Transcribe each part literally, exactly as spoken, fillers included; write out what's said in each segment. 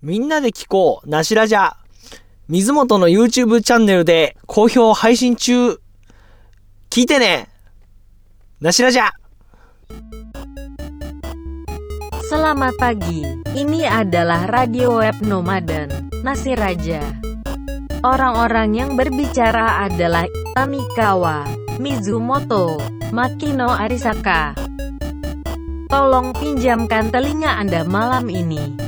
みんなで聞こうなしラジャ。水本の YouTube チャンネルで好評配信中。聞いてね。なしラジャ。 Selamat pagi, ini adalah radio web nomaden, Nasi Raja. Orang-orang yang berbicara adalah Tamikawa, Mizumoto, Makino Arisaka. Tolong pinjamkan telinga Anda malam ini.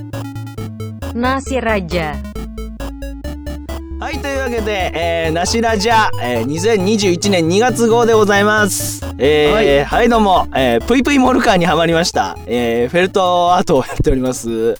Nasi Raja。 はい、というわけで、えー、なしラジャ、えー、にせんにじゅういちねんにがつ号でございます。えー、はい、はい、どうも、えー、ぷいぷいモルカーにハマりました。えー、フェルトアートをやっております。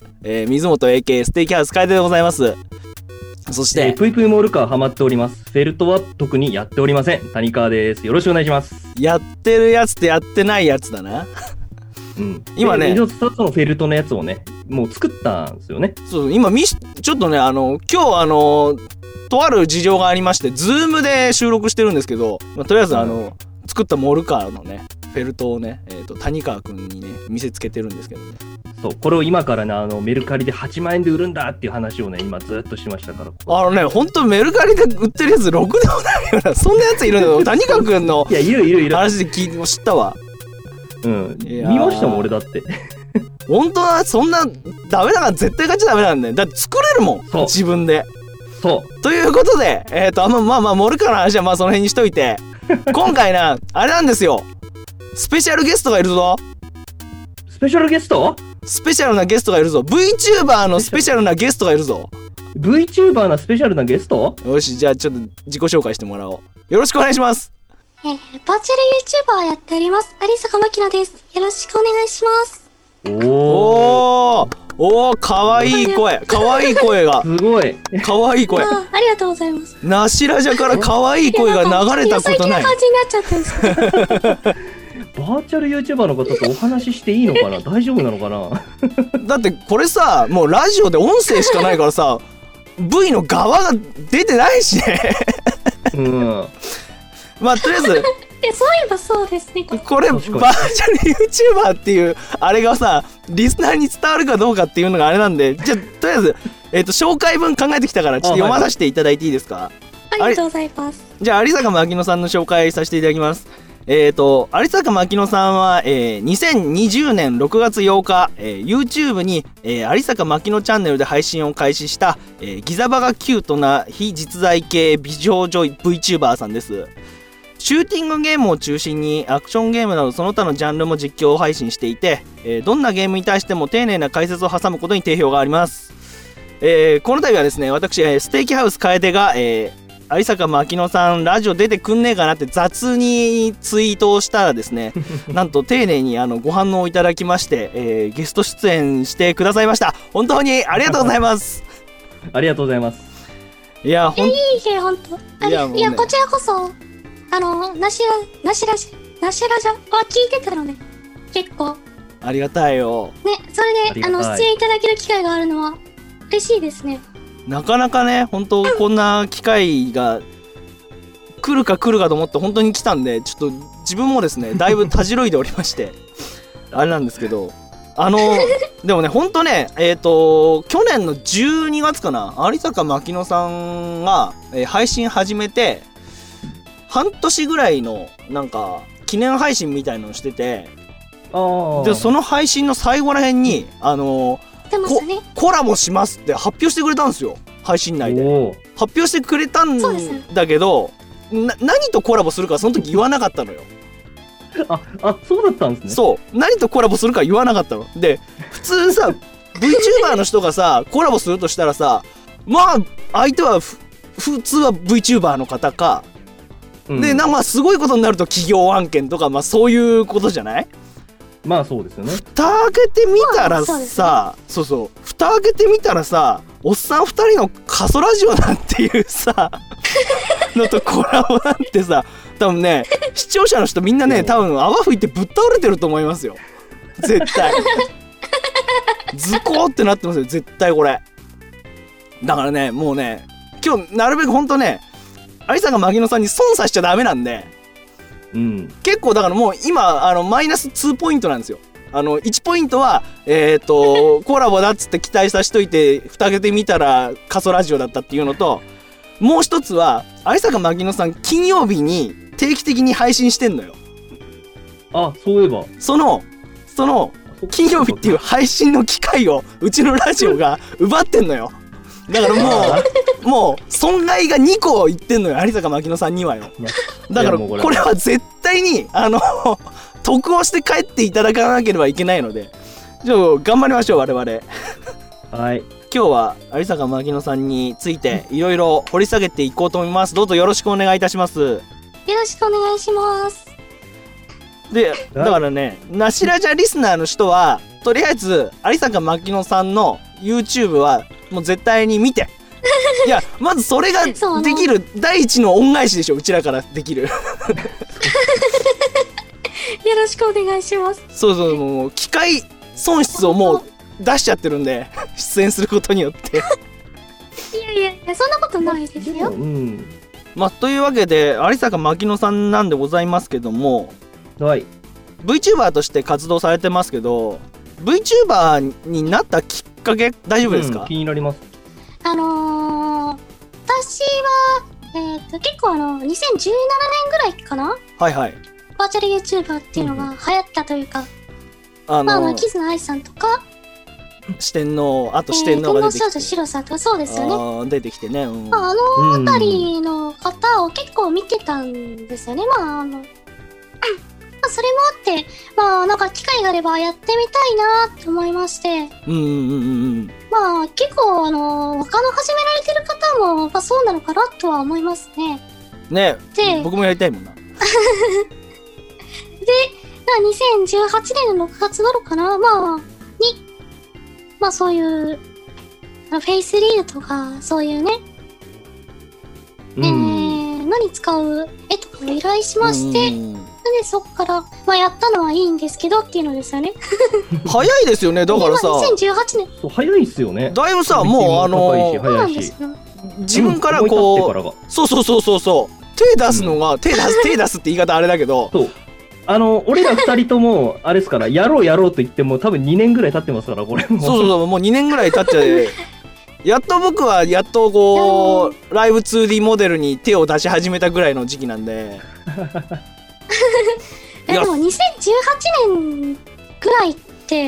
えー、水本 エーケー ステーキハウス楓でございます。そして、 えー、ぷいぷいモルカーハマっております。フェルトは特にやっておりません。谷川です。よろしくお願いします。 やってるやつとやってないやつだな。 うん、 今ね、 ふたつのフェルトのやつをね、もう作ったんですよね。 そう、今みしちょっとね、あの今日あのとある事情がありまして、ズームで収録してるんですけど、まあ、とりあえずあの、うん、作ったモルカーのねフェルトをね、えーと、谷川くんにね見せつけてるんですけどね。 そう、これを今からね、あのメルカリではちまんえんで売るんだっていう話をね、今ずっとしましたから。 あのね、ほんとメルカリで売ってるやつろくでもないよな。そんなやついるの谷川くんのいや、いるいるいる話で聞い知ったわ。 うん、見ましたもん俺だって。 本当はそんなダメだから絶対買っちゃダメなんだよ。だって作れるもん、自分で。 そうということで、えっとまあまあモルカーの話はまあその辺にしといて、今回なあれなんですよ、スペシャルゲストがいるぞ。 スペシャルゲストスペシャルなゲストがいるぞ。 VTuber のスペシャルなゲストがいるぞ。 VTuber なスペシャルなゲスト。 よし、じゃあちょっと自己紹介してもらおう。よろしくお願いします。 えー、バーチャル YouTuber やっております有坂まきなです。よろしくお願いします。 おーおー、かわいい声、かわいい声がすごいかわいい声。 あ, ありがとうございます。 なしラジャからかわいい声が流れたことない。 最近な感じになっちゃったんですけどバーチャル YouTuber の方とお話ししていいのかな大丈夫なのかなだってこれさ、もうラジオで音声しかないからさV の側が出てないしねうん、 まあとりあえずえ、そういえばそうですね。 これバーチャル YouTuber っていうあれがさリスナーに伝わるかどうかっていうのがあれなんで、じゃあとりあえず、えー、と紹介文考えてきたからちょっと読まさせていただいていいですか。 ありがとうございます。 じゃあ有坂まきのさんの紹介させていただきます。えーと有坂まきのさんは、えー、にせんにじゅうねんろくがつようか、えー、YouTube に、えー、有坂まきのチャンネルで配信を開始した、えー、ギザバがキュートな非実在系美少女 VTuber さんです。シューティングゲームを中心にアクションゲームなどその他のジャンルも実況配信していて、えー、どんなゲームに対しても丁寧な解説を挟むことに定評があります。えー、この度はですね、私、えー、ステーキハウス楓が、えー、有坂まきのさんラジオ出てくんねえかなって雑にツイートをしたらですねなんと丁寧にあのご反応いただきまして、えー、ゲスト出演してくださいました。本当にありがとうございますありがとうございます。 いや、ほんいや、いいえ、ほんとあいや、 れ、いや、こちらこそあの、なしら、なしらじ、なしらじゃは聞いてたのね。結構。 ありがたいよ。 ね、それで、あの、出演いただける機会があるのは、嬉しいですね。 なかなかね、本当こんな機会が来るか来るかと思って本当に来たんで、ちょっと自分もですね、だいぶたじろいでおりまして、あれなんですけど、あの、でもね、本当ね、えっと、去年のじゅうにがつかな、有坂まきのさんが、えー、配信始めて、半年ぐらいのなんか記念配信みたいのをしてて、 あでその配信の最後らへんにあのーね、 コラボしますって発表してくれたんですよ、配信内で。発表してくれたんだけど、な何とコラボするかその時言わなかったのよ。 ああ、そうだったんですね。 そう、何とコラボするか言わなかったので、普通さVTuber の人がさコラボするとしたらさ、まあ相手は普通は VTuber の方かで、なんかすごいことになると企業案件とか、まあそういうことじゃない？ まあそうですよね。 蓋開けてみたらさ、まあ そう、そうそう蓋開けてみたらさ、おっさんふたりのカソラジオなんていうさのとコラボなんてさ、多分ね視聴者の人みんなね、多分泡吹いてぶっ倒れてると思いますよ、絶対ズコーってなってますよ、絶対これ。だからね、もうね、今日なるべくほんとね、有坂まきのさんに損さしちゃダメなんで、 うん、 結構だからもう今あのマイナスにポイントなんですよ、 あのいちポイントはえっ、ー、とコラボだっつって期待さしといて蓋開けてみたら過疎ラジオだったっていうのと、もう一つは有坂牧野さん金曜日に定期的に配信してんのよ。 あ、そういえばそのその金曜日っていう配信の機会をうちのラジオが奪ってんのよ。だからもうもう損害がにこいってんのよ有坂牧野さんにはよ。だからこれは絶対にあの得をして帰っていただかなければいけないので、じゃあ頑張りましょう我々。 はい、 今日は有坂牧野さんについていろいろ掘り下げていこうと思います。どうぞよろしくお願いいたします。 よろしくお願いします。 でだからね、なしラジャリスナーの人はとりあえず有坂牧野さんの YouTube はもう絶対に見ていやまずそれができる第一の恩返しでしょ、うちらからできるよろしくお願いします。 そうそう、もう機械損失をもう出しちゃってるんで出演することによっていやいやいや、そんなことないですよ。うん、 まあというわけで有坂牧野さんなんでございますけども、 はい、 VTuber として活動されてますけど VTuber になったきっかけ大丈夫ですか？ うん、気になります。 あのー、私は、えー、と結構あのにせんじゅうななねんぐらいかな、 はいはい、 バーチャル YouTuber っていうのが流行ったというか、うん、 あのー、 まああのキズナアイさんとか四天王、あと四天王が出てきて、 えー、天皇少女シロさんとかそうですよね、 あ出てきてね、うん、 まあ、あの辺りの方を結構見てたんですよね。まああのまあそれもあって、まあなんか機会があればやってみたいなと思いまして、 うんうんうんうん、 まあ結構あの他の始められてる方もまあそうなのかなとは思いますね。 ね、で僕もやりたいもんな。で、 にせんじゅうはちねんのろくがつ頃かな、まあにまあそういうフェイスリードとかそういうね、うん、えー、のに使う絵とかを依頼しまして。でそこから、まあ、やったのはいいんですけどっていうのですよね早いですよね。だからさにせんじゅうはちねんそう早いっすよね。 だいぶさもうあの自分からこう、うん、そうそうそうそうそう手出すのが、うん、手出す手出すって言い方あれだけど、 そうあの俺らふたりともあれですからやろうやろうと言っても多分にねんぐらい経ってますからこれもそうそうそうもうにねんぐらい経っちゃうやっと僕はやっとこうライブ ツーディー モデルに手を出し始めたぐらいの時期なんでえでもにせんじゅうはちねんぐらいって、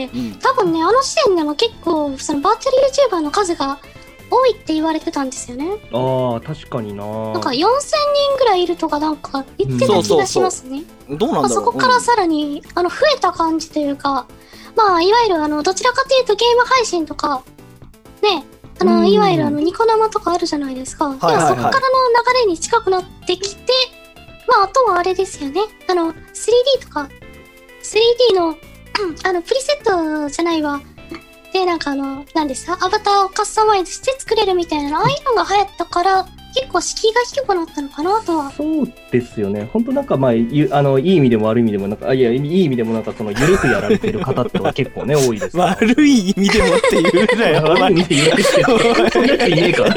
うん、多分ねあの時点でも結構そのバーチャル YouTuber の数が多いって言われてたんですよね。 ああ確かにな。 なんかよんせんにんぐらいいるとかなんか言ってた気がしますね。 うん、そうそうそうどうなんだろう。 そこからさらに、うん、あの増えた感じというか、まあいわゆるあのどちらかというとゲーム配信とかね、あのいわゆるあのニコ生とかあるじゃないですか。はいはいはい、でもそこからの流れに近くなってきて。まあ、あとはあれですよね。あの、スリーディー とか、スリーディー の、あの、プリセットじゃないわ。で、なんかあの、何ですか、アバターをカスタマイズして作れるみたいなの、ああいうのが流行ったから、結構敷居が低くなったのかなとは。 そうですよね。本当なんかまあ、ゆあのいい意味でも悪い意味でもなんか、あいや、いい意味でもなんかその、緩くやられてる方ってのは結構ね、多いです。 悪い意味でもって言うなよ。 悪い意味で言うけど、そんなやついねえか。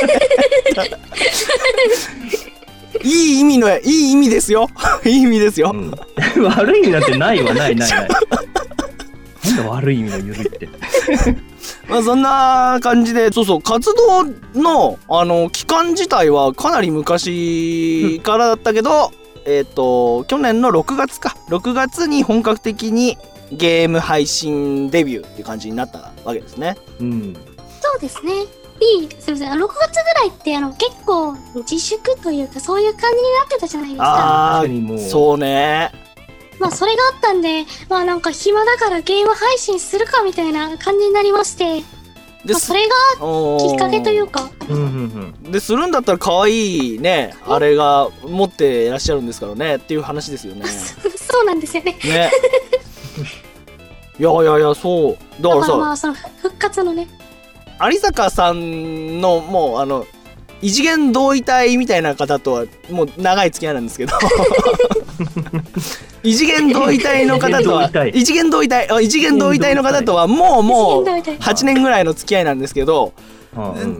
いい意味のいい意味ですよいい意味ですよ、うん、 悪い意味なんてないわないないないなんだ悪い意味のゆるいってまあそんな感じでそうそう活動のあの期間自体はかなり昔からだったけど、うん、えっと去年のろくがつかろくがつに本格的にゲーム配信デビューっていう感じになったわけですね。 うん、 そうですね。いいすみませんろくがつぐらいってあの結構自粛というかそういう感じになってたじゃないですか。 あーそうね。 まあそれがあったんでまあなんか暇だからゲーム配信するかみたいな感じになりましてで、まあ、それがきっかけというかでするんだったら可愛いねあれが持っていらっしゃるんですからねっていう話ですよねそうなんですよねねいやいやいやそうだからさだからまあその復活のね有坂さんのもうあの異次元同意体みたいな方とはもう長い付き合いなんですけど異次元同意体の方とは異次元同意体異次元同意体の方とはもうもうはちねんぐらいの付き合いなんですけど、うん、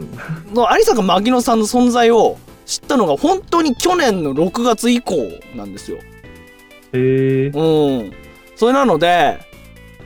有坂牧野さんの存在を知ったのが本当に去年のろくがつ以降なんですよ。 へえ。 うん。それなので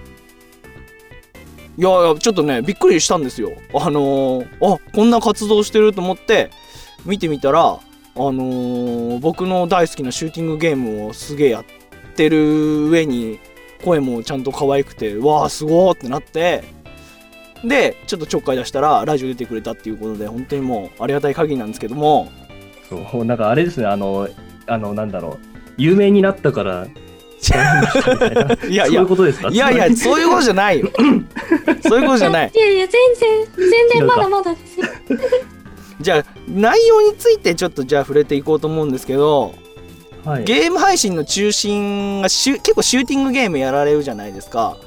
いやいやちょっとねびっくりしたんですよ。あのー、あこんな活動してると思って見てみたら、あのー、僕の大好きなシューティングゲームをすげえやってる上に声もちゃんと可愛くて、わあすごーってなって、でちょっとちょっかい出したらラジオ出てくれたっていうことで、本当にもうありがたい限りなんですけども。 そうなんかあれですね、あのあのなんだろう、有名になったからいやいやそういうことですか？ いやいやそういうことじゃないよそういうことじゃない。 いやいや全然全然まだまだですよじゃあ内容についてちょっとじゃあ触れていこうと思うんですけど、 はい、 ゲーム配信の中心がシュ結構シューティングゲームやられるじゃないですか。 はい。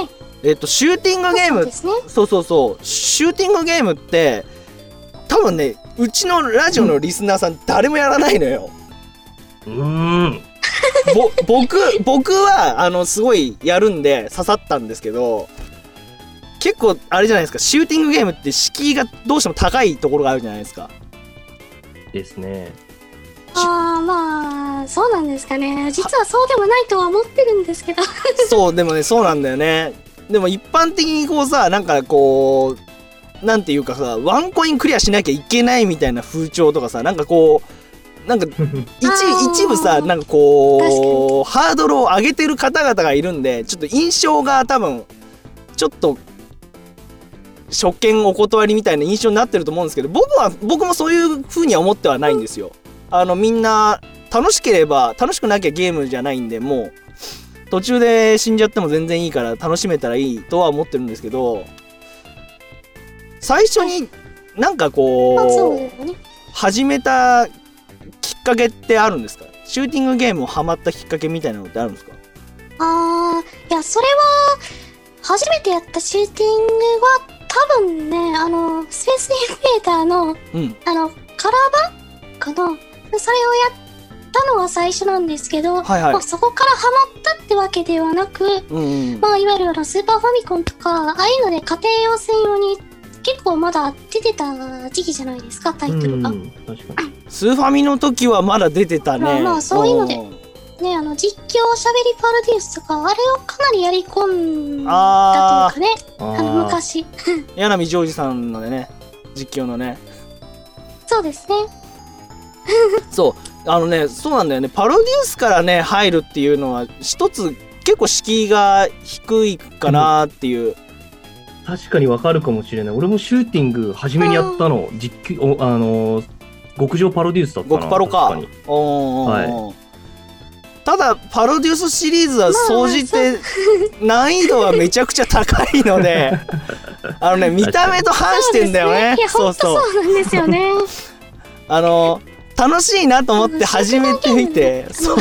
えっとシューティングゲーム、 そうですね。 そうそうそうシューティングゲームって多分ねうちのラジオのリスナーさん誰もやらないのよ。 うーん。 ぼ僕僕はあのすごいやるんで刺さったんですけど、結構あれじゃないですか、シューティングゲームって敷居がどうしても高いところがあるじゃないですか。 ですね。 ああまあそうなんですかね。実はそうでもないとは思ってるんですけどそうでもねそうなんだよね。でも一般的にこうさ、なんかこうなんていうかさ、ワンコインクリアしなきゃいけないみたいな風潮とかさ、なんかこうなんか一, 一部さなんかこうハードルを上げてる方々がいるんで、ちょっと印象が多分ちょっと初見お断りみたいな印象になってると思うんですけど、僕は僕もそういう風には思ってはないんですよ。あのみんな楽しければ、楽しくなきゃゲームじゃないんで、もう途中で死んじゃっても全然いいから楽しめたらいいとは思ってるんですけど、最初になんかこまあそううですよね。 始めたきっかけってあるんですか？シューティングゲームをハマったきっかけみたいなのってあるんですか？ ああいやそれは初めてやったシューティングは多分ね、あのスペースインベーダーの、 うん、 あのカラー版かな、それをやったのは最初なんですけど、 はいはい、 まあ、そこからハマったってわけではなく、 うんうん、 まあいわゆるあのスーパーファミコンとかああいうので家庭用専用に結構まだ出てた時期じゃないですか、タイトルが。 うん確かにスーファミの時はまだ出てたね。 まあまあそういうのでね、あの実況しゃべりパロデュースとかあれをかなりやり込んだというかね、ああの昔柳ジョージさんのね実況のね、 そうですねそうあのねそうなんだよね、パロデュースからね入るっていうのは一つ結構敷居が低いかなっていう、うん、 確かにわかるかもしれない。俺もシューティング初めにやったの実況おあの極上パロデュースだったな。 極パロか。おー、はい、ただパロデュースシリーズは総じて難易度はめちゃくちゃ高いのであのね見た目と反してんだよね。 そうそう、そうなんですよねあの楽しいなと思って始めてみて、そう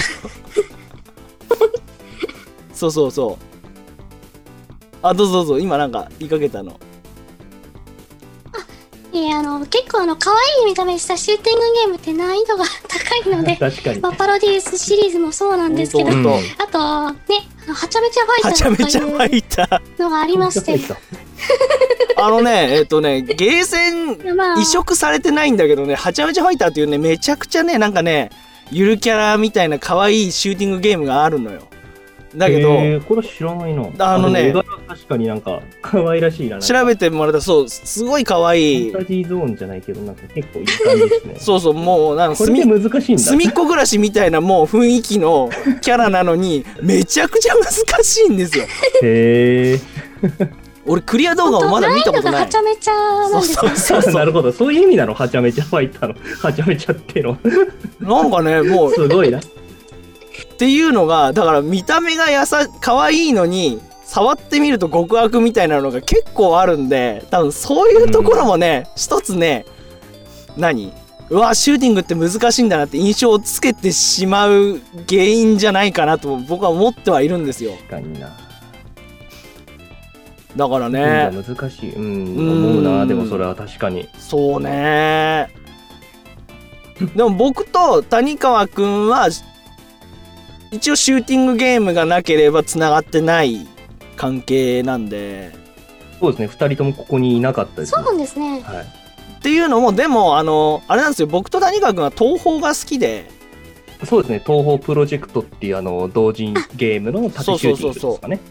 そうそうそう、あどうぞどうぞ、今なんか言いかけたの。 いやあの結構あの可愛い見た目したシューティングゲームって難易度が高いので確かに、 まあ、パロデュースシリーズもそうなんですけど、 うん、 あとねはちゃめちゃファイターはちゃめちゃファイターのがありましてあのねえっ、ー、とねゲーセンまあ、 移植されてないんだけどね、はちゃめちゃファイターっていうねめちゃくちゃねなんかねゆるキャラみたいな可愛いシューティングゲームがあるのよ。だけど、 えー、これ知らないな。 あのね、 絵柄は確かになんか可愛らしいな。 調べてもらったらそうすごい可愛い。 ファンタジーゾーンじゃないけどなんか結構いい感じですね。 そうそう、もうなんかこれで難しいんだ。 隅っこ暮らしみたいなもう雰囲気のキャラなのにめちゃくちゃ難しいんですよ。 へえ。 俺クリア動画をまだ見たことない。 はちゃめちゃなんですよ。 そうそうそうなるほど、そういう意味なの、はちゃめちゃファイターのはちゃめちゃっての。 なんかねもうすごいな。 っていうのがだから見た目がやさ可愛いのに触ってみると極悪みたいなのが結構あるんで、多分そういうところもね、うん、一つね何うわシューティングって難しいんだなって印象をつけてしまう原因じゃないかなと僕は思ってはいるんですよ。 確かにな。 だからね難しい、うん、思うな。でもそれは確かにそうねでも僕と谷川くんは一応シューティングゲームがなければつながってない関係なんで。 そうですね、ふたりともここにいなかったです、 ね、そうなんですね、 はい、 っていうのもでもあのあれなんですよ、僕と谷川くんは東宝が好きで。 そうですね、東宝プロジェクトっていうあの同人ゲームの縦シューティングですかね。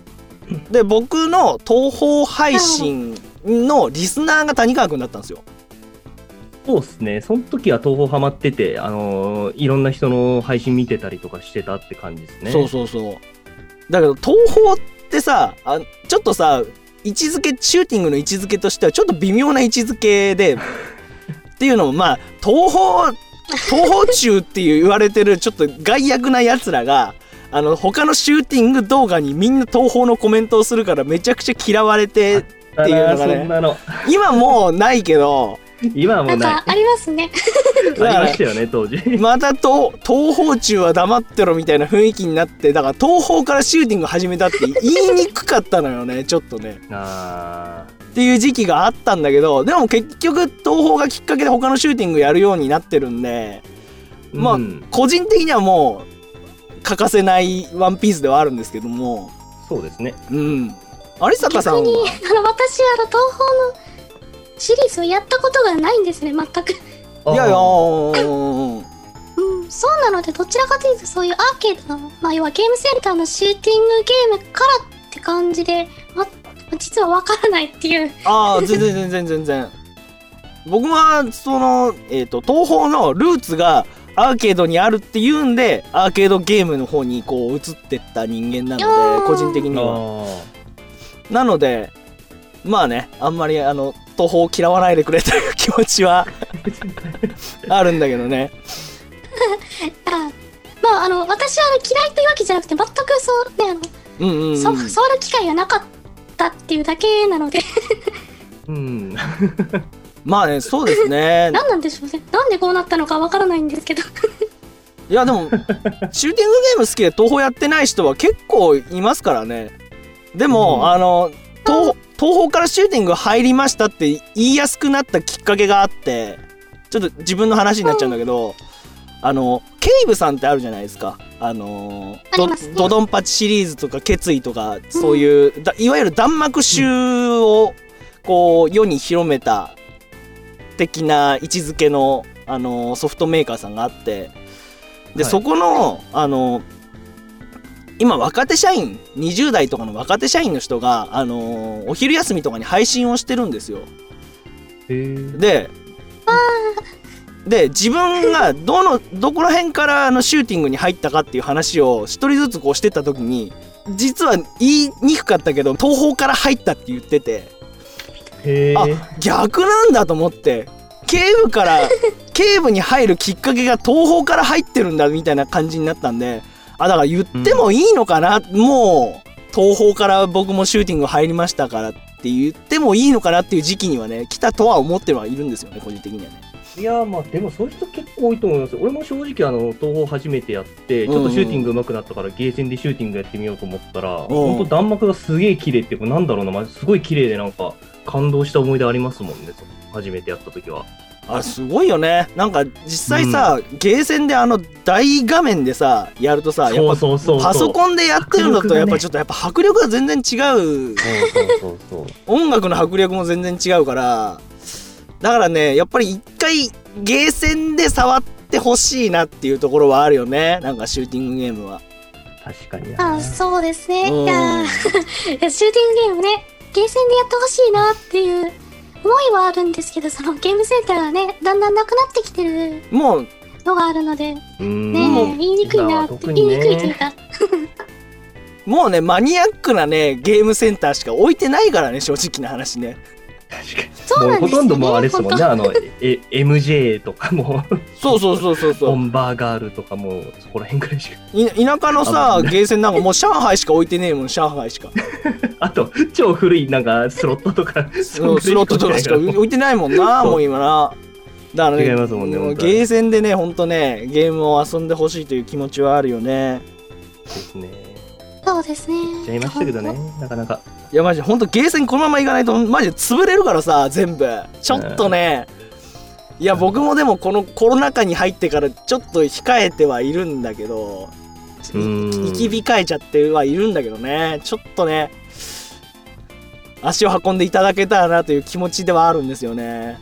で僕の東宝配信のリスナーが谷川くんだったんですよ。 そうですね。その時は東宝ハマってて、あのー、いろんな人の配信見てたりとかしてたって感じですね。 そうそうそう。だけど東宝ってさ、あちょっとさ位置づけシューティングの位置づけとしてはちょっと微妙な位置づけでっていうのもまあ東宝東宝中っていう言われてるちょっと害悪なやつらがあの他のシューティング動画にみんな東宝のコメントをするからめちゃくちゃ嫌われてっていうのがね、 そんなの今もうないけど今はもうない。 なんかありますね。 ありましたよね当時。 また東東宝中は黙ってろみたいな雰囲気になって、だから東宝からシューティング始めたって言いにくかったのよねちょっとね。 あっていう時期があったんだけど、でも結局東宝がきっかけで他のシューティングやるようになってるんで、まあ、うん、個人的にはもう欠かせないワンピースではあるんですけども。 そうですね。 うん。有坂さんは。 逆にあの私は東宝のシリーズをやったことがないんですね全く。 いやいやー、 うん、そうなのでどちらかというとそういうアーケードの、まあ、要はゲームセンターのシューティングゲームからって感じで、ま、実はわからないっていう。 ああ全然全然全然。僕はその、えーと、東宝のルーツがアーケードにあるっていうんでアーケードゲームの方にこう移ってった人間なので個人的には。なのでまあねあんまりあの東宝を嫌わないでくれという気持ちはあるんだけどね。 あまああの私は嫌いというわけじゃなくて全くそうねあの、うんうんうん、そ触る機会がなかったっていうだけなのでうんまあねそうですね。 何なんでしょうね。なんでこうなったのかわからないんですけどいやでもシューティングゲーム好きで東宝やってない人は結構いますからね。でも、うん、あの東東宝からシューティング入りましたって言いやすくなったきっかけがあって、ちょっと自分の話になっちゃうんだけど、あのケイブさんってあるじゃないですか。あのドドドンパチシリーズとか決意とかそういう、うん、だいわゆる弾幕集をこう世に広めた的な位置づけの、あのソフトメーカーさんがあって、で、はい、そこのあの今若手社員にじゅう代とかの若手社員の人が、あのー、お昼休みとかに配信をしてるんですよ。 へー。 でで自分がどのどこら辺からあのシューティングに入ったかっていう話を一人ずつこうしてった時に、実は言いにくかったけど東宝から入ったって言ってて、 へー。 あ逆なんだと思って、警部から警部に入るきっかけが東宝から入ってるんだみたいな感じになったんで、あだから言ってもいいのかな、うん、もう東宝から僕もシューティング入りましたからって言ってもいいのかなっていう時期にはね来たとは思ってはいるんですよね個人的にはね。 いやまあでもそういう人結構多いと思います。俺も正直あの東宝初めてやってちょっとシューティング上手くなったからゲーセンでシューティングやってみようと思ったら、ほんと弾幕がすげえ綺麗っていうかなんだろうな、まじすごい綺麗でなんか感動した思い出ありますもんね初めてやった時は。 あすごいよね。なんか実際さ、うん、ゲーセンであの大画面でさやるとさ、やっぱパソコンでやってるのとやっぱちょっとやっぱ迫力が全然違う。音楽の迫力も全然違うから、だからねやっぱり一回ゲーセンで触ってほしいなっていうところはあるよね。なんかシューティングゲームは確かにあそうですね。いやシューティングゲームねゲーセンでやってほしいなっていう思いはあるんですけど、そのゲームセンターがねだんだんなくなってきてるもうのがあるのでねえ言いにくいなって、ね、言いにくいというかもうねマニアックなねゲームセンターしか置いてないからね正直な話ね。 確かにそうなんですよね。もうほとんどもうあれですもんねあのえ エムジェー とかもそうそうそうそうそうボンバーガールとかもそこら辺くらいしかい田舎のさゲーセンなんかもう上海しか置いてねえもん上海しかあと超古いなんかスロットとかスロットとかしか置いてないもんなもう今な。だからね違いますもんねもうゲーセンでねほんとねゲームを遊んでほしいという気持ちはあるよね。 ですね。 そうですね。 言っちゃいましたけどねなかなか。 いやマジでほんとゲーセンこのまま行かないとマジで潰れるからさ全部ちょっとね、うん、いや僕もでもこのコロナ禍に入ってからちょっと控えてはいるんだけど生き控えちゃってはいるんだけどね、ちょっとね足を運んでいただけたらなという気持ちではあるんですよね。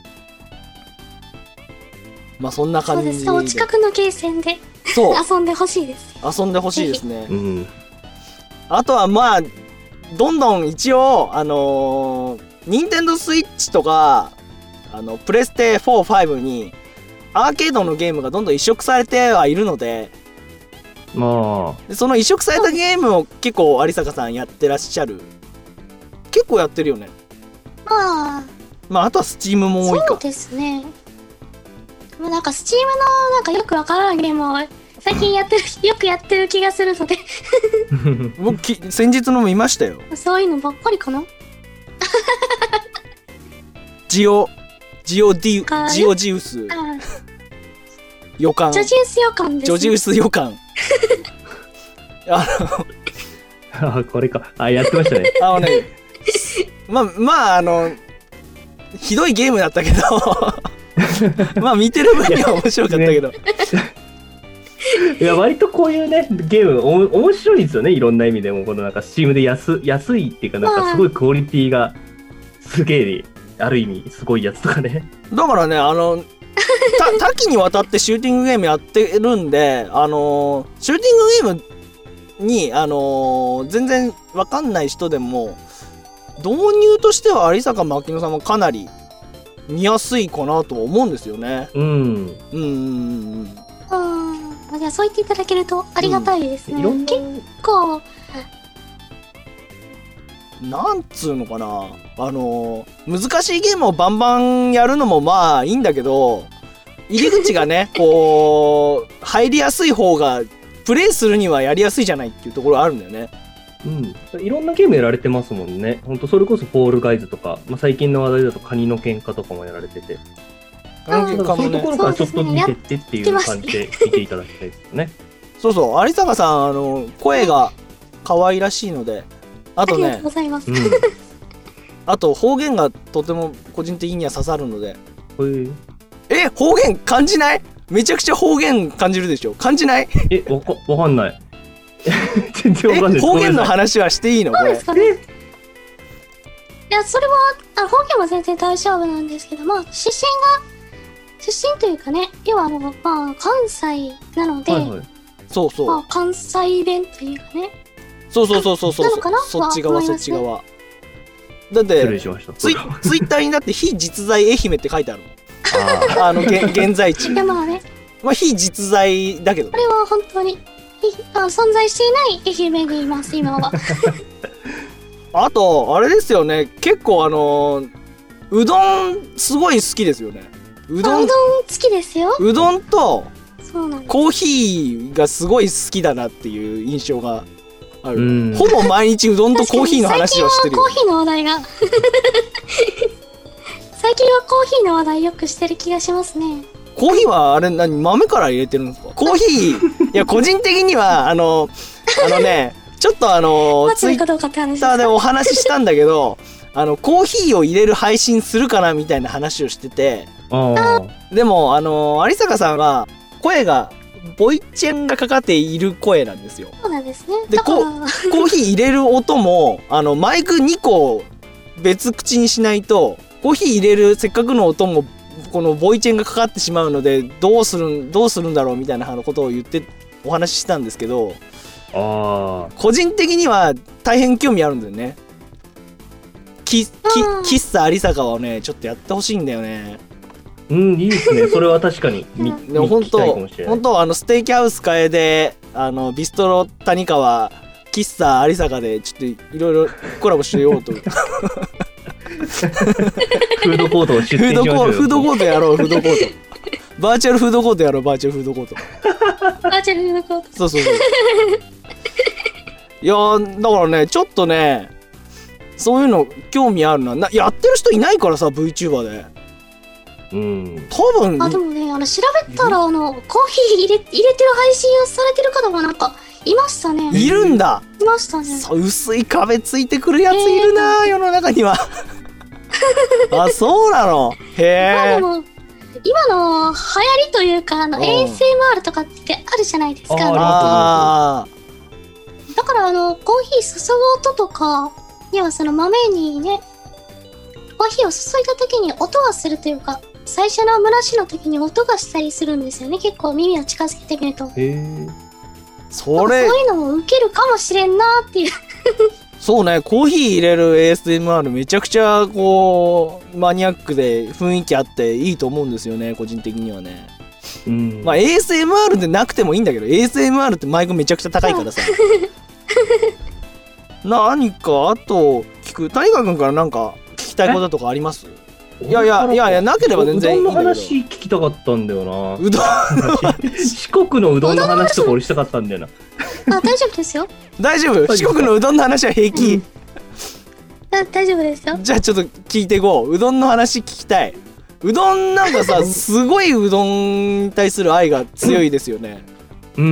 まあそんな感じで。 そうです。お近くのゲーセンでそう遊んでほしいです。 遊んでほしいですね。 うん、 あとはまあどんどん一応あのー、ニンテンドースイッチとかあのプレステフォー、ファイブにアーケードのゲームがどんどん移植されてはいるので、 まあでその移植されたゲームを結構有坂さんやってらっしゃる。結構やってるよね。 まあまああとはスチームも多いか。 そうですね。まあなんかスチームのなんかよくわからないゲームを最近やってるよくやってる気がするので僕き先日のも見ましたよ。 そういうのばっかりかな。 ジオジオディかジオジウスあ予感ジョジウス予感です、ね、 ジョジウス予感あのあこれか。あ、やってましたね。 あのねまあまああのひどいゲームだったけどまあ見てる分には面白かったけど、ね、 いや割とこういうねゲームお面白いですよね。いろんな意味でもこのなんか Steam で安安いっていうかなんかすごいクオリティがすげえある意味すごいやつとかね。 だからねあのた多岐にわたってシューティングゲームやってるんで、あのシューティングゲームにあの全然わかんない人でも導入としては有坂牧野さんもかなり見やすいかなと思うんですよね。 うん。 うんうんうん。 あじゃあそう言っていただけるとありがたいですね。 いろんな結構なんつうのかな、あの難しいゲームをバンバンやるのもまあいいんだけど、入り口がねこう入りやすい方がプレイするにはやりやすいじゃないっていうところあるんだよね。 うん、いろんなゲームやられてますもんね。ほんとそれこそフォールガイズとか、まあ、最近の話題だとカニの喧嘩とかもやられてて、 あなんかそういうところからちょっと見てってっていう感じで見ていただきたいですよね。 そうそう、有坂さんあの声が可愛らしいので、あとねありがとうございます。 うん、 あと方言がとても個人的には刺さるので。 これえ方言感じない？めちゃくちゃ方言感じるでしょ？感じない？ えわかわかんない。全然わかんない。 え方言の話はしていいの？ そうこれですかね。いやそれはあ方言は全然大丈夫なんですけども、出身が出身というかね、要はあのまあ関西なので、 はいはい、 そうそう、 まあ、関西弁というかね。 そうそうそうそうそうなのかなそっち側わかりますそっち側だっ失礼てしました。 ツイツイッターにだって非実在愛媛って書いてあるあのあの現現在地いやまあね、 まあ非実在だけどね。 これは本当にいあ存在していない愛媛にいます今は。 あとあれですよね、結構あのーうどんすごい好きですよね。うあどんうどん好きですよ。 うどんとそうなんです。 コーヒーがすごい好きだなっていう印象がある。 うんほぼ毎日うどんとコーヒーの話をしてるよ。 最近はコーヒーの話題が最近はコーヒーの話題よくしてる気がしますね。 コーヒーはあれ何豆から入れてるんですか？コーヒーいや個人的にはあのあのねちょっとあの待つツイッかどうかって話ですターでか。 お話ししたんだけどあのコーヒーを入れる配信するかなみたいな話をしてて、 あでもあの有坂さんは声がボイチェンがかかっている声なんですよ。 そうなんですね。 でだからコーヒー入れる音もあのマイクにこ別口にしないとコーヒー入れるせっかくの音もこのボイチェンがかかってしまうのでどうするんどうするんだろうみたいなことを言ってお話ししたんですけど、 ああ個人的には大変興味あるんだよね。きき喫茶有坂をねちょっとやってほしいんだよね。 うんいいですね。それは確かに見でも本見たいか当もしれない。 本当あのステーキハウス楓あのビストロ谷川喫茶有坂でちょっといろいろコラボしようと。 フードコートを出フード店しましょうよ。 コートフードコートやろうフードコートバーチャルフードコートやろうバーチャルフードコートバーチャルフードコート。 そうそうそういやーだからねちょっとねそういうの興味あるな。なやってる人いないからさ VTuber でうん多分あでもねあの調べたらあのコーヒー入れ入れてる配信をされてる方もなんかいましたね。 いるんだ。 いましたね。 そう薄い壁ついてくるやついるな、世の中にはあそうなのへえ。 まあでも今の流行りというかあの エーエスエムアール とかってあるじゃないですか。 あーだからあのコーヒー注ぐ音とか要はその豆にねコーヒーを注いだ時に音がするというか最初の蒸らしの時に音がしたりするんですよね。結構耳を近づけてみるとへえそれそういうのも受けるかもしれんなっていうそうね、コーヒー入れる エーエスエムアール めちゃくちゃこうマニアックで雰囲気あっていいと思うんですよね、個人的にはね。 うん、 まあ エーエスエムアール でなくてもいいんだけど エーエスエムアール ってマイクめちゃくちゃ高いからさ何かあと聞く、谷川君からなんか聞きたいこととかあります？いやいやいやいや、なければ全然いいんだけど。 うどんの話聞きたかったんだよな。 うどん四国のうどんの話とか俺したかったんだよな。 あ、大丈夫ですよ。 大丈夫？四国のうどんの話は平気、うん、 あ、大丈夫ですよ。 じゃあちょっと聞いていこう。うどんの話聞きたい。うどんなんかさすごいうどんに対する愛が強いですよね。 うん、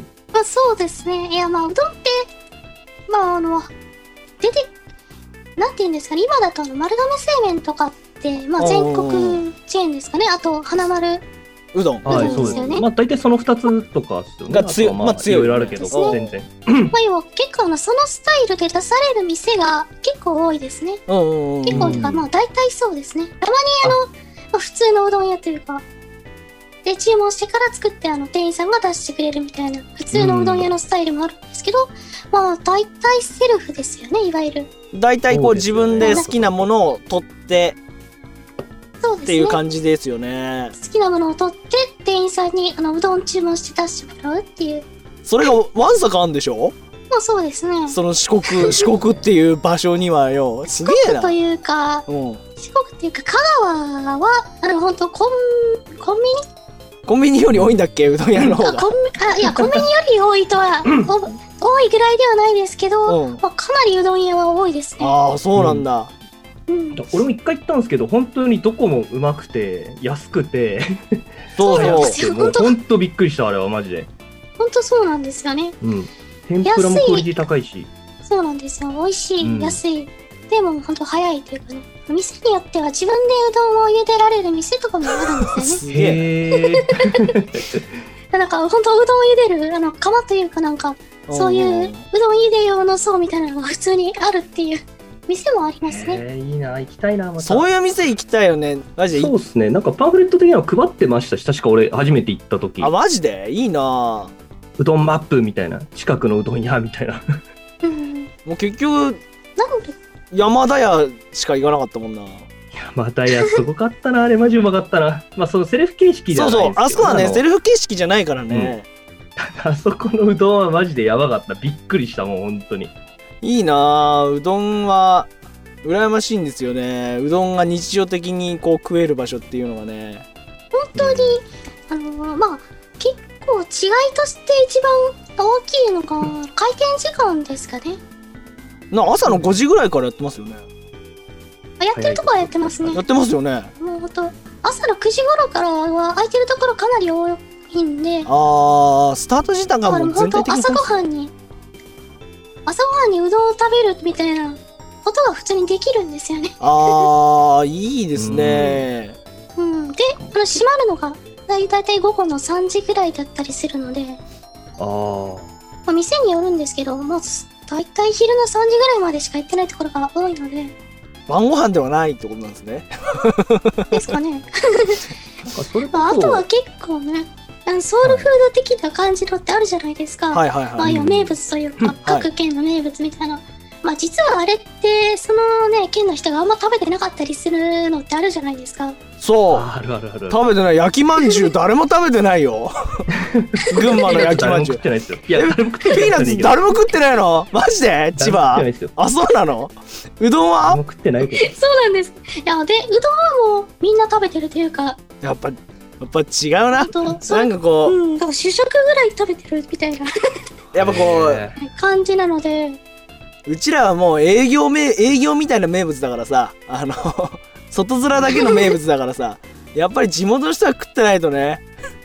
まあそうですね。いや、まあうどんってまああの出てなんて言うんですかね、今だとあの丸亀製麺とかってまあ全国チェーンですかね。あと花丸うどん、 はい、そうですよね。まあ大体そのふたつとかですよね。 が強い、 まあ強いいろいろあるけど全然。 まあ要は結構あのそのスタイルで出される店が結構多いですね。 うんうんうん、 結構とかまあ大体そうですね。たまにあのまあ、普通のうどん屋というかで注文してから作ってあの店員さんが出してくれるみたいな普通のうどん屋のスタイルもあるんですけど、まあ大体セルフですよね、いわゆる。 大体こう自分で好きなものを取ってそうですね、 っていう感じですよね。 好きなものを取って店員さんにあのうどん注文して出してもらうっていう。 それがわんさかあんでしょ。 まあそうですね。 その四国四国っていう場所にはよ、すげえな。 四国というか、うん、四国っていうか香川はあの本当コンコンビニコンビニより多いんだっけ、うどん屋の方が。 あコンあいやコンビニより多いとは多いぐらいではないですけど、うん、まあ、かなりうどん屋は多いですね。 ああ、そうなんだ。 うん、 俺も一回行ったんですけど本当にどこもうまくて安くてそうそうもう本当びっくりした。あれはマジで本当そうなんですよね。 うん、天ぷらもクオリティ高いし。 そうなんですよ、美味しい、うん、安い、でも本当早いというかね、店によっては自分でうどんを茹でられる店とかもあるんですよね。 へーなんか本当うどんを茹でるあの釜というかなんかそういううどん茹で用の層みたいなのが普通にあるっていう店もありますね。 えー、いいな、行きたいな。またそういう店行きたいよね、マジで。 そうですね、なんかパンフレット的には配ってましたし、確か俺初めて行った時。 あ、マジでいいな。 うどんマップみたいな、近くのうどん屋みたいなうん、 もう結局なんで山田屋しか行かなかったもんな。 山田屋すごかったな、あれマジうまかったな。まあそのセルフ形式じゃないですけど、 そうそう、あそこはねセルフ形式じゃないからね、 うん、あそこのうどんはマジでやばかった。びっくりした、もう本当に。いいな。うどんは羨ましいんですよね。うどんが日常的にこう食える場所っていうのがね、 本当に、うん、あのまあ結構違いとして一番大きいのが開店時間ですかね。 な、朝のごじぐらいからやってますよね。 あ、やってるとこはやってますね。 やってますよね。 もうほんと朝のくじ頃からは空いてるところかなり多いんで。 ああ、スタート時間がもう全体的に朝ごはんに朝ごはんにうどんを食べるみたいなことが普通にできるんですよね。 ああ、いいですね。 うん、で、あの閉まるのがだいたい午後のさんじぐらいだったりするので、 あ、 まあ、店によるんですけど、もうだいたい昼のさんじぐらいまでしか行ってないところが多いので。 晩ご飯ではないってことなんですね。 ですかね。 なんかそれこそまあ、あとは結構ね、ソウルフード的な感じのってあるじゃないですか。 はいはいはい。 まあ、要名物というか、各県の名物みたいな。まあ実はあれってそのね県の人があんま食べてなかったりするのってあるじゃないですか。 そう、 あるあるある。 食べてない。焼きまんじゅう誰も食べてないよ。群馬の焼きまんじゅう。 ピーナッツ誰も食ってないの？マジで？千葉？あ、そうなの？うどんは？ 誰も食ってないけど。 そうなんです。いやでうどんはもうみんな食べてるというか。 やっぱやっぱ違うな。なんかこう、 うん、だから主食ぐらい食べてるみたいな。 やっぱこう感じなので。 うちらはもう営業名営業みたいな名物だからさ、あの外面だけの名物だからさ、やっぱり地元の人は食ってないとね。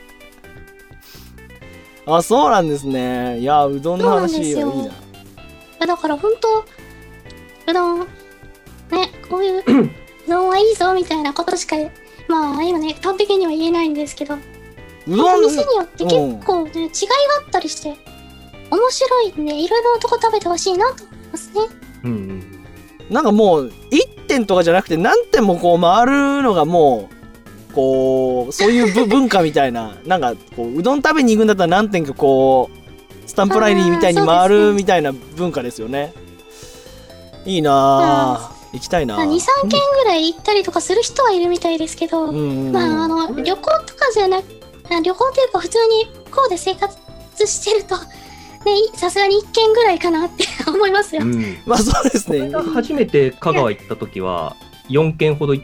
あ、そうなんですね。いや、うどんの話はいいな。 だから本当うどんね、こういううどんはいいぞみたいなことしかまあ今ね完璧には言えないんですけど、うどん店によって結構ね、うん、違いがあったりして面白いんで、いろいろなとこ食べてほしいなと思いますね。 うんうん、 なんかもういってんとかじゃなくて何点もこう回るのがもうこうそういう文化みたいな。なんかこううどん食べに行くんだったら何点かこうスタンプラリーみたいに回るみたいな文化ですよね。 いいなぁ、行きたいなぁ。 に、さんけんぐらい行ったりとかする人はいるみたいですけど、 うんうん、 まあ、あの、旅行とかじゃなく、旅行というか普通にこうで生活してると、ね、さすがにいっけんぐらいかなって思いますよ。 うん、 まあそうですね。 初めて香川行った時は、よんけんほど行って、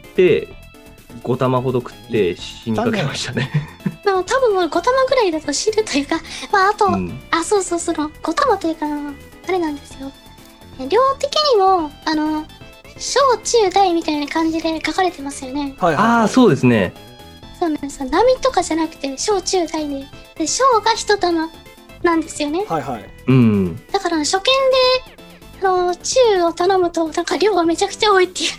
ご玉ほど食って死にかけましたね。 まあ多分もうご玉ぐらいだと死ぬというか、まああと、 うん、 あ、そうそう、そのご玉というか、あれなんですよ。量的にも、あの、小中大みたいな感じで書かれてますよね。 はいはい、 ああ、そうですね。 そうなんですよ。並とかじゃなくて、小中大で、で、小が一玉なんですよね。 はいはい。 うん。 だから初見で、あの、中を頼むと、なんか量がめちゃくちゃ多いっていう。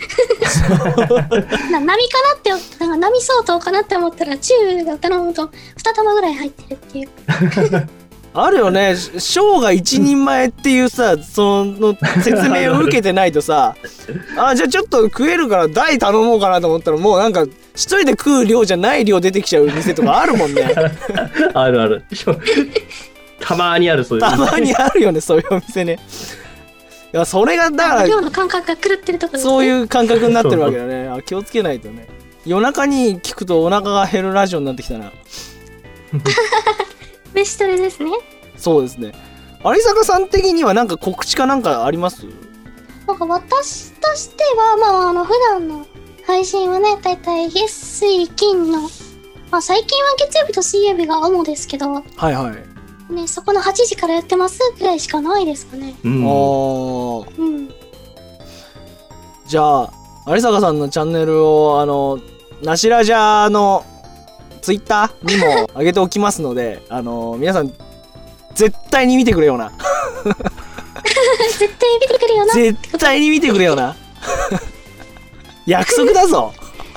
な並かなって、なんか並相当かなって思ったら、中が頼むとに玉ぐらい入ってるっていう。 あるよね、小が一人前っていうさ、その説明を受けてないとさあ、じゃあちょっと食えるから大頼もうかなと思ったら、もうなんか一人で食う量じゃない量出てきちゃう店とかあるもんね。 あるある。たまーにある、そういうたまにあるよね、そういうお店ね。いや、それがだから量の感覚が狂ってるところですね。 そういう感覚になってるわけだね。あ、気をつけないとね。夜中に聞くとお腹が減るラジオになってきたな。 飯トレですね。 そうですね。有坂さん的にはなんか告知かなんかあります？ なんか私としては、まあ、あの普段の配信はね、だいたい月水金の、まあ最近は月曜日と水曜日が主ですけど、 はいはい。 ね、そこのはちじからやってますぐらいしかないですかね。 うん、あうん。 じゃあ有坂さんのチャンネルをあのなしラジャーのツイッターにも上げておきますので、あの皆さん絶対に見てくれよな。 絶対見てくれよな。 絶対に見てくれよな。約束だぞ。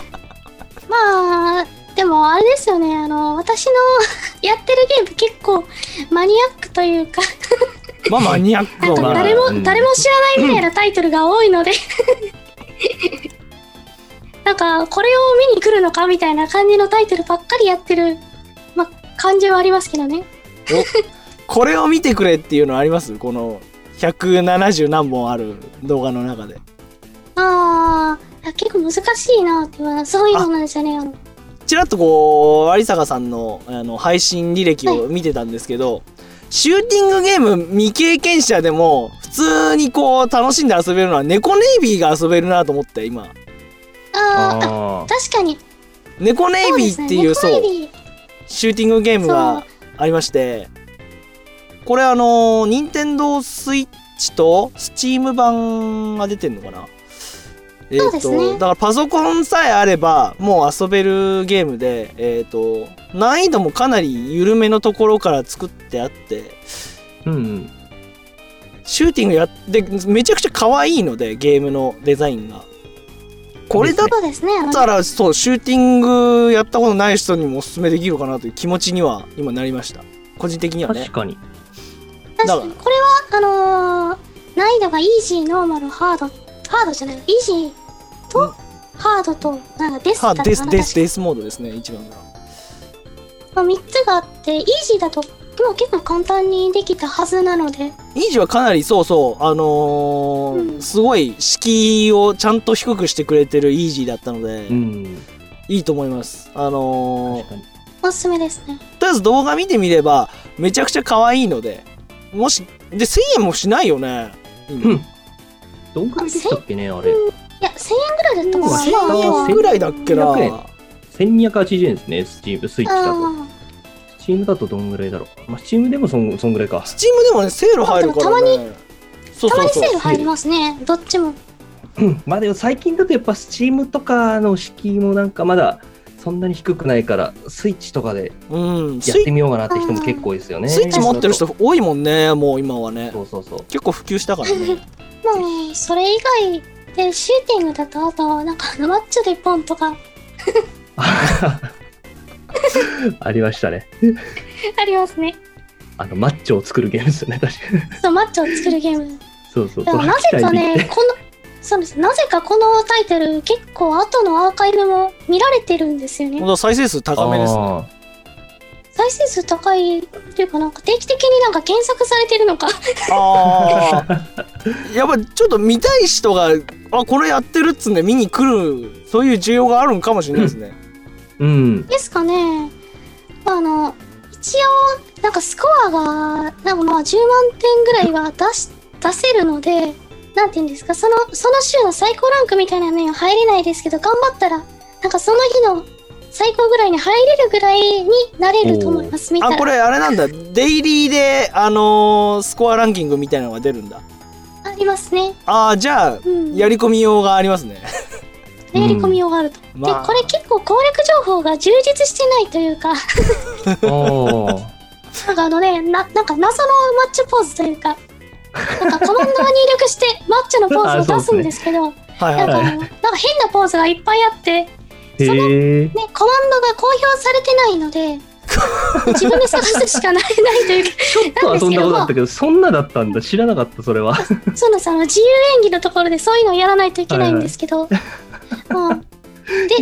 まあでもあれですよね、あの私のやってるゲーム結構マニアックというかまあマニアックなんか誰も、うん、誰も知らないみたいなタイトルが多いのでなんかこれを見に来るのかみたいな感じのタイトルばっかりやってる、まあ、感じはありますけどね。 これを見てくれっていうのあります？このひゃくななじゅう何本ある動画の中で。 ああ、結構難しいなっていうのはそういうのなんですよね。あのちらっとこう有坂さんの、あの配信履歴を見てたんですけど、はい、シューティングゲーム未経験者でも普通にこう楽しんで遊べるのは猫ネイビーが遊べるなと思って今。 ああ、確かに猫ネイビーっていう、そう、シューティングゲームがありまして、これあの任天堂スイッチとスチーム版が出てんのかな。えーと、そうですね、だからパソコンさえあればもう遊べるゲームで、えーと難易度もかなり緩めのところから作ってあって、 うんうん、 シューティングやってめちゃくちゃ可愛いので、ゲームのデザインがこれだったら、そう、シューティングやったことない人にもおすすめできるかなという気持ちには今なりました、個人的にはね。 確かに確かにこれはあのー、難易度がイージー、ノーマル、ハード、ハードじゃない、イージーとハードとなんかデスだったかな。 デス、デス、デスモードですね、一番が。 まあ、みっつがあって、イージーだともう結構簡単にできたはずなので。 イージーはかなり、そうそう、あのーうん、すごい敷居をちゃんと低くしてくれてるイージーだったので、うん、いいと思います。あのー、 おすすめですね。 とりあえず動画見てみればめちゃくちゃ可愛いので、もしでせんえんもしないよね今。 どんくらいでしたっけねあれ。 いやせんえんぐらいだったかな。 せんえんぐらいだっけな。 せんにひゃくはちじゅうえんですね、スチーム、スイッチだと。スチームだとどんぐらいだろう。まあ、スチームでもそん、そんぐらいか。 スチームでもね、セール入るからね。たまに、 そうそうそう、たまにセール入りますね、どっちも。 まあでも最近だとやっぱスチームとかの敷居もなんかまだそんなに低くないから、スイッチとかでやってみようかなって人も結構多いですよね。 スイッチ持ってる人多いもんね、もう今はね。 そうそうそう。 結構普及したからね。 もう、それ以外でシューティングだと、あと、なんかマッチョでポンとか。 ありましたね。 ありますね。 あのマッチョを作るゲームですよね、確かに。 そう、マッチョを作るゲーム。 そうそう。 だからなぜかね、この、そうです。なぜかこのタイトル結構後のアーカイブも見られてるんですよね。 再生数高めですね。 再生数高いっていうか、なんか定期的になんか検索されてるのかああやっぱちょっと見たい人があこれやってるっつんで見に来る、そういう需要があるんかもしれないですね。 うんですかね。あの一応なんかスコアがなんかまあじゅうまんてんぐらいは出し出せるので、なんていうんですか、そのその週の最高ランクみたいなのには入れないですけど、頑張ったらなんかその日の最高ぐらいに入れるぐらいになれると思います。見たら。 あ、これあれなんだ、デイリーであのー、スコアランキングみたいなのが出るんだ。 ありますね。 ああ、じゃあ、うん、やり込みようがありますね。 やり込みようがあると、うん、で、まあ、これ結構攻略情報が充実してないというかなんかあのね、な、なんか謎のマッチョポーズというか、なんかコマンドを入力してマッチョのポーズを出すんですけど、なんかなんか変なポーズがいっぱいあって、そのね、コマンドが公表されてないので自分で探すしかないというかちょっと遊んだことあったけど、そんなだったんだ、知らなかった。それはそうなんです。あの自由演技のところでそういうのをやらないといけないんですけど、はいはい、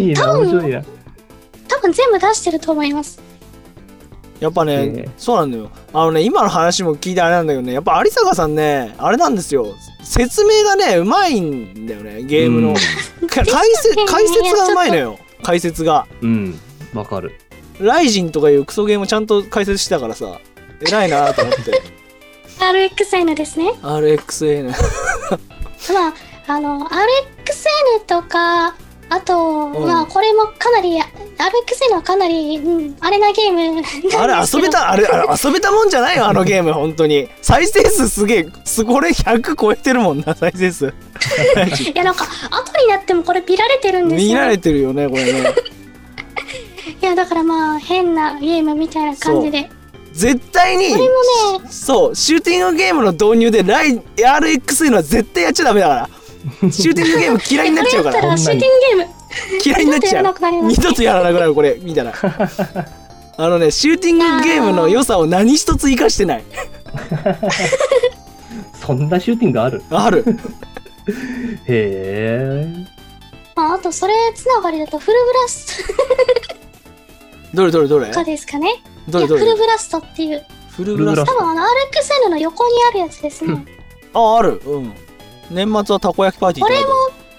で、多分多分全部出してると思います。 やっぱね、そうなんだよ。あのね、今の話も聞いてあれなんだけどね、やっぱ有坂さんね、あれなんですよ、説明がねうまいんだよね、ゲームの、うん、解説解説がうまいのよ、解説が。 うん、わかる。 ライジンとかいうクソゲームちゃんと解説してたからさ、偉いなと思ってアールエックスエヌ ですね。 アールエックスエヌまああの アールエックスエヌ とか、あと、うん、まあこれもかなり アールエックスエヌ はかなり、うん、あれなゲームなんですけど、 あれ遊べた、あれ、あれ遊べたもんじゃないよあのゲーム。本当に再生数すげえ、すこれひゃく超えてるもんな、再生数いや、なんか後になってもこれ見られてるんですよ、ね、 見られてるよねこれねいや、だからまあ変なゲームみたいな感じで、 絶対にこれもね、そうシューティングゲームの導入でライ アールエックスエヌ は絶対やっちゃダメだからシューティングゲーム嫌いになっちゃうから。 これやったらシューティングゲーム嫌いになっちゃう。二度とやらなくなるこれ見たらあのね、シューティングゲームの良さを何一つ生かしてないそんなシューティングあるあるへえ。 あ, あとそれつながりだとフルブラストどれどれどれかですかね。 どれどれ。 いや、フルブラストっていう、 フルブラスト、 多分あの アールエックスエヌ の横にあるやつですねあ、ある。うん。年末はたこ焼きパーティー。 これも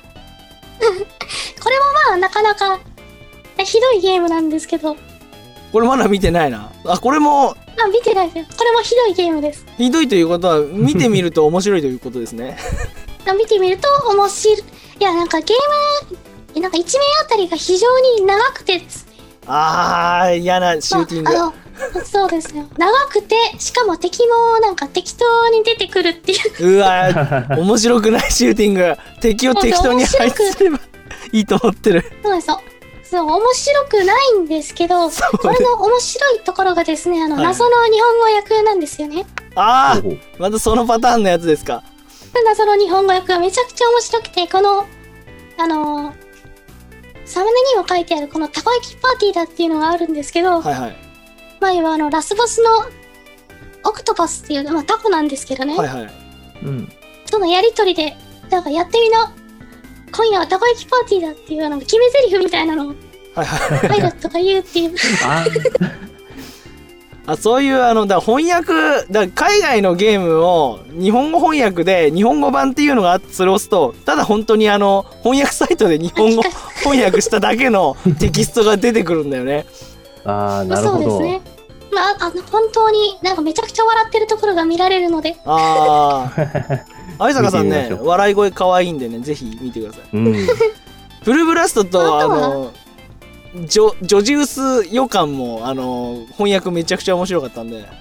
これもまあなかなかひどいゲームなんですけど。 これまだ見てないな。あ、これも。 あ、見てないです。これもひどいゲームです。 ひどいということは見てみると面白いということですね見てみると面白い。いや、なんかゲームなんかいちめんあたりが非常に長くてですね。 あー、嫌なシューティング、まあ、 あのそうですよ、長くて、しかも敵もなんか適当に出てくるっていううわ面白くないシューティング。敵を適当に配置すればいいと思ってる。 そうです。そう、面白くないんですけど、これの面白いところがですね、あの、はい、謎の日本語訳なんですよね。 ああ、またそのパターンのやつですか。 謎の日本語訳がめちゃくちゃ面白くて、このあのーサムネにも書いてあるこのたこ焼きパーティーだっていうのがあるんですけど、 はいはい、 前はあのラスボスのオクトパスっていう、まあ、タコなんですけどね、 はいはい、うん、 そのやりとりでなんかやってみな、今夜はたこ焼きパーティーだっていうなんか決め台詞みたいなのをパイロットが言うっていうああ、そういうあのだ翻訳だ、海外のゲームを日本語翻訳で日本語版っていうのがあって、それを押すとただ本当にあの翻訳サイトで日本語翻訳しただけのテキストが出てくるんだよねああ、なるほど。 そうですね。まあ、あの本当になんかめちゃくちゃ笑ってるところが見られるので、 ああ相坂さんね、笑い声可愛いんでね、ぜひ見てください、うん、フルブラストとあのジョ, ジョジウス予感もあの翻訳めちゃくちゃ面白かったんで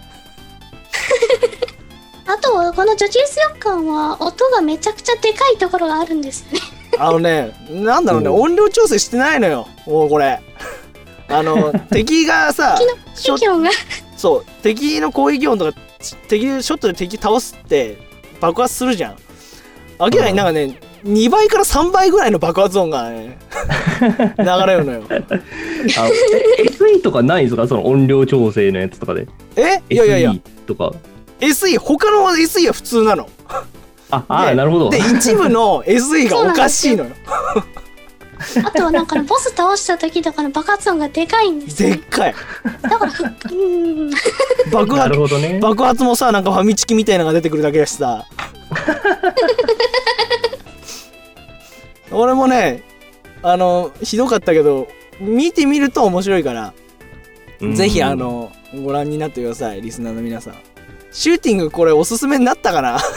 あとこのジョジウス予感は音がめちゃくちゃでかいところがあるんですよねあのね、なんだろうね、音量調整してないのよもうこれあの敵がさ敵の敵音がそう、敵の攻撃音とか敵ショットで敵倒すって爆発するじゃん。明らかになんかね、うん、にばいからさんばいぐらいの爆発音がね流れるのよ。あエスイー とかないんですか、その音量調整のやつとかで。 え、いやいやいやエスイー とかエスイー 他の エスイー は普通なのああ、なるほど。 で一部の エスイー がおかしいのよあとはなんかねボス倒した時とかの爆発音がでかいんですよ、ね、 でっかいだからふうーん爆なる発ほどね。 爆発もさなんかファミチキみたいなのが出てくるだけだしさ俺もねあのひどかったけど見てみると面白いから、 うんぜひあのご覧になってくださいリスナーの皆さん。シューティングこれおすすめになったかな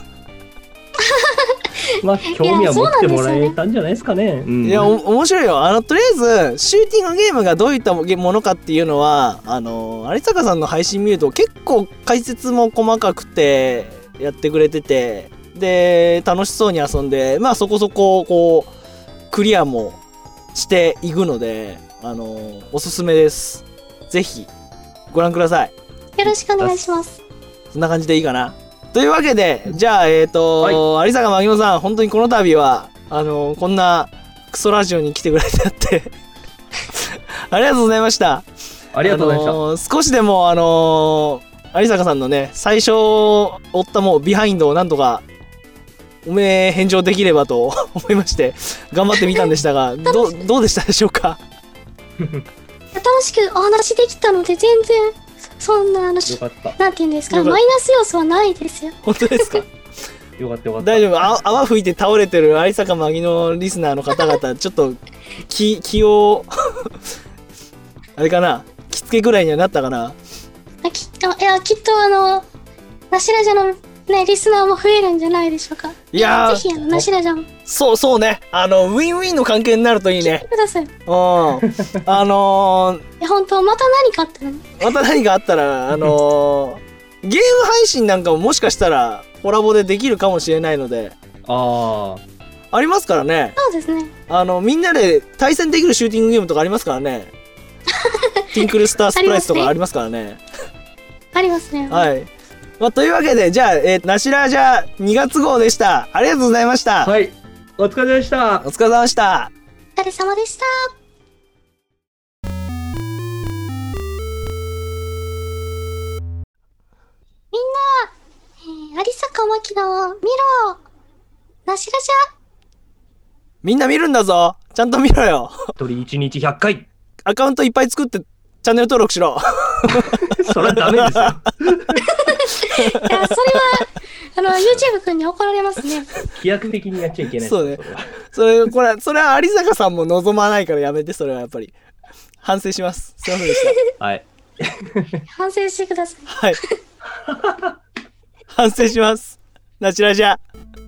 まあ興味は持ってもらえたんじゃないですかね。うんいやお面白いよ。あのとりあえずシューティングゲームがどういったものかっていうのはあの有坂さんの配信見ると結構解説も細かくてやってくれてて、で楽しそうに遊んでまあそこそここうクリアもしていくのであのおすすめです。ぜひご覧ください。 よろしくお願いします。 そんな感じでいいかな。というわけでじゃあえっ、ー、と、はい、有坂まぎのさん本当にこの度はあのこんなクソラジオに来てくれてあってありがとうございました。 ありがとうございました、あのー、少しでもあのー、有坂さんのね最初追ったもうビハインドをなんとかおめえ返上できればと思いまして頑張ってみたんでしたがど, どうでしたでしょうか楽しくお話できたので全然そんなあのよかったなんて言うんですかマイナス要素はないですよ。 本当ですかよかったよかった。 大丈夫。あ泡吹いて倒れてる有坂まぎのリスナーの方々ちょっと気気をあれかなきつけぐらいにはなったかな。 あきっといやきっとあのナシラジャのねリスナーも増えるんじゃないでしょうか。 いやーぜひあのナシラジャもそうそうねあのウィンウィンの関係になるといいね。 ください。 うんあのー、 いや本当また何かあったらねまた何かあったらあのー、ゲーム配信なんかももしかしたらコラボでできるかもしれないのであありますからね。 そうですね。 あのみんなで対戦できるシューティングゲームとかありますからねティンクルスタースプライスとかありますからねありますね。 はい、まあ、というわけでじゃあ、えー、ナシラジャにがつ号でした。ありがとうございました。 はいお疲れ様でした。 お疲れ様でした。 お疲れ様でした。みんな、えー、有坂まきの見ろナシラジャみんな見るんだぞ。ちゃんと見ろよ。 一人一日ひゃっかいアカウントいっぱい作ってチャンネル登録しろそれはダメですよいやそれはあの YouTube 君に怒られますね。 規約的にやっちゃいけない。 そうね。それこれそれは有坂さんも望まないからやめて。それはやっぱり反省します。すいませんでしたはい反省してください。 はい反省します。ナチュラジャ